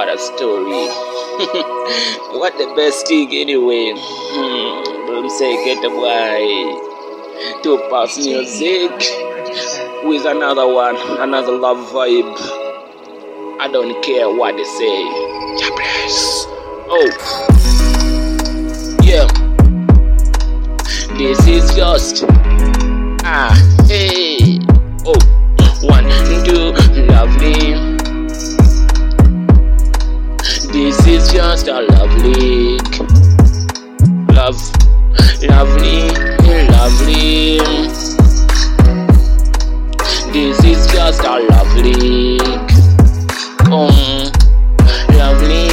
What a story. What the best thing anyway. Don't say get away. To pass music with another one, another love vibe. I don't care what they say. God bless. Oh, yeah. This is just hey. Oh, 1, 2, lovely. This is just a lovely, lovely. This is just a lovely, lovely.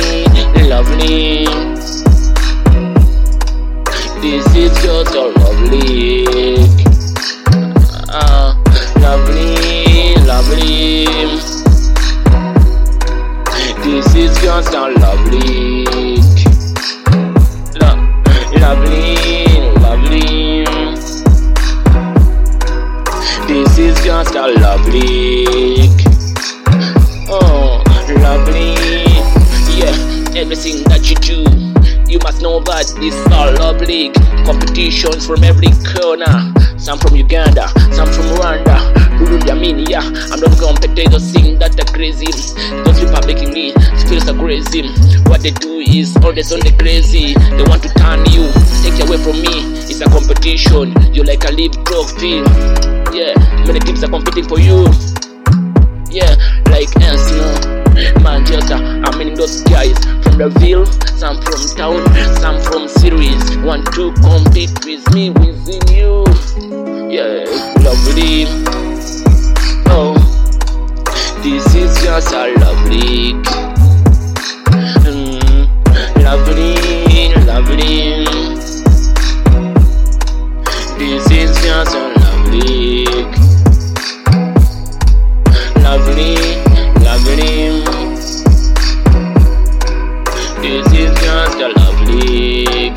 This is just a lovely, lovely. This is just a lovely, lovely. This is just a lovely, lovely. Yeah, everything that you do, you must know that this is all lovely. Competitions from every corner. Some from Uganda, some from Rwanda, Burundi. I mean, yeah, I'm not competitors sing that are crazy. Those people are making me feel so crazy. What they do is always on the crazy. They want to turn you, take you away from me. It's a competition. You're like a live trophy. Yeah, many teams are competing for you. Yeah, like Manchester. I mean those guys from the ville, some from town, some from series. Want to compete with me within you. Yeah, lovely. Oh, this is just a lovely, lovely. This is just a lovely, lovely. This is just a lovely,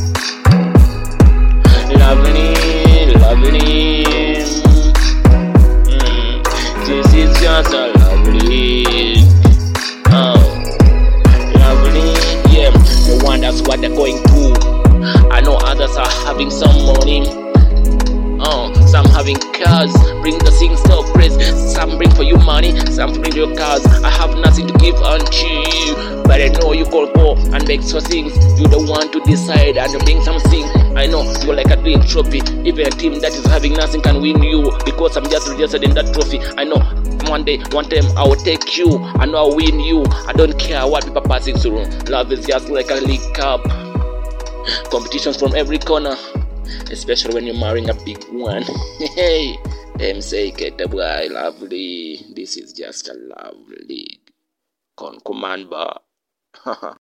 lovely. This is just a lovely, lovely. Yeah, no one that's what they're going through. I know others are having some money. Some having cars, bring the things so praise. Some bring for you money, some bring your cars. I have nothing to give unto you, but I know you can go and make some things. You don't want to decide and bring something. I know you're like a dream trophy. Even a team that is having nothing can win you, because I'm just registered in that trophy. I know one day, one time I will take you. I know I'll win you. I don't care what people are passing through. Love is just like a league cup. Competitions from every corner, especially when you're marrying a big one. Hey, them say get the boy lovely. This is just a lovely command bar.